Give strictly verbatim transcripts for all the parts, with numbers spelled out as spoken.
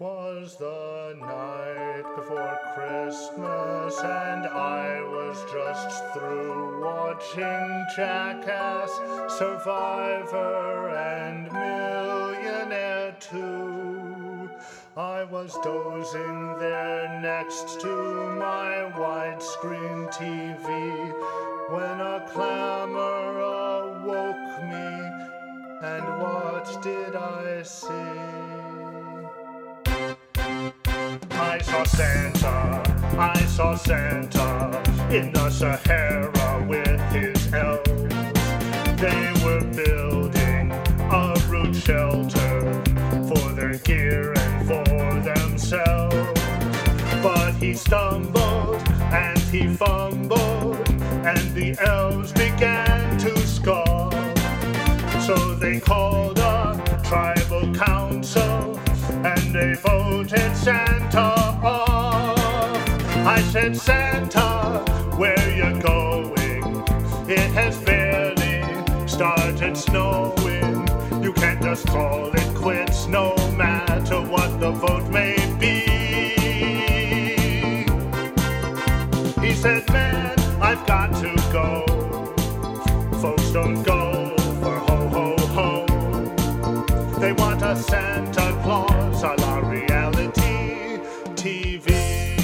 'Twas the night before Christmas, and I was just through watching Jackass, Survivor, and Millionaire too. I was dozing there next to my widescreen T V when a clamor awoke me, and what did I see? I saw Santa, I saw Santa in the Sahara with his elves. They were building a root shelter for their gear and for themselves. But he stumbled and he fumbled, and the elves began to scoff. So they called a tribal council, and they voted Santa off. I said, Santa, where you going? It has barely started snowing. You can't just call it quits, no matter what the vote may be. He said, man, I've got to go. Folks don't go for ho ho ho. They want a Santa Claus a la reality T V.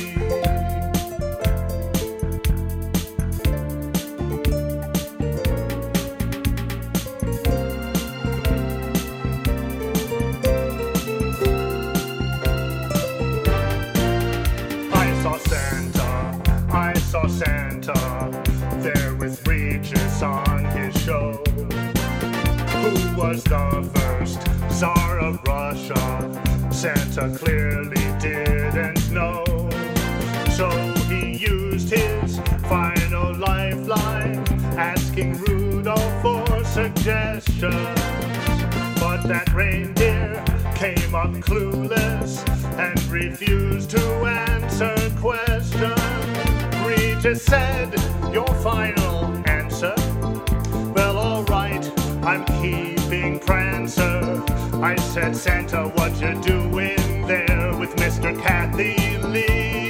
I saw Santa, I saw Santa there with Regis on his show. Who was the first Tsar of Russia? Santa clearly didn't know. So he used his final lifeline, asking Rudolph for suggestions. But that reindeer came up clueless and refused to answer questions. Regis said, your final answer? Well, all right, I'm keeping Prancer. I said, Santa, what you doing there with Mister Kathy Lee?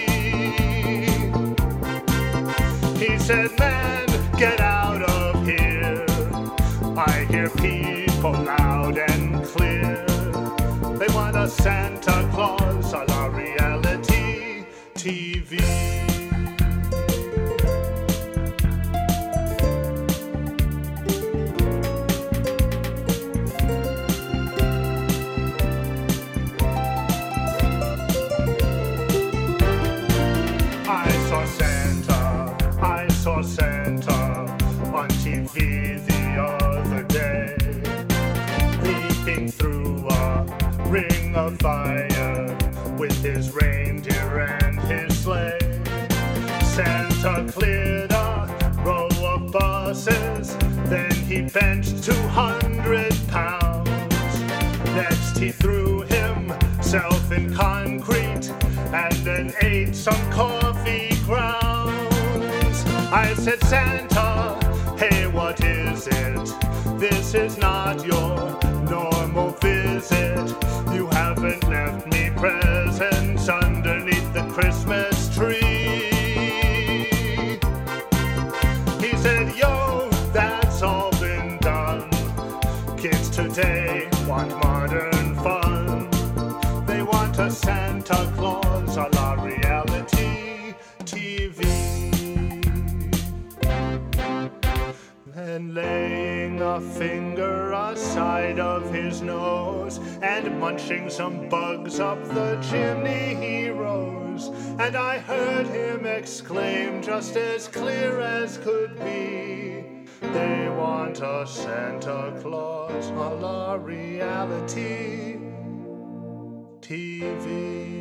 He said, man, get out of here. I hear people loud and clear. They want a Santa Claus a la reality T V. Saw Santa on T V the other day, leaping through a ring of fire with his reindeer and his sleigh. Santa cleared a row of buses, then he benched two hundred pounds. Next he threw himself in concrete and then ate some coffee grounds. I said, Santa, hey, what is it? This is not your normal visit. You haven't left me presents underneath the Christmas tree. He said, yo, that's all been done. Kids today want modern fun. They want a Santa Claus a la reality T V. And laying a finger aside of his nose and munching some bugs up the chimney he rose. And I heard him exclaim just as clear as could be, they want a Santa Claus a la reality T V.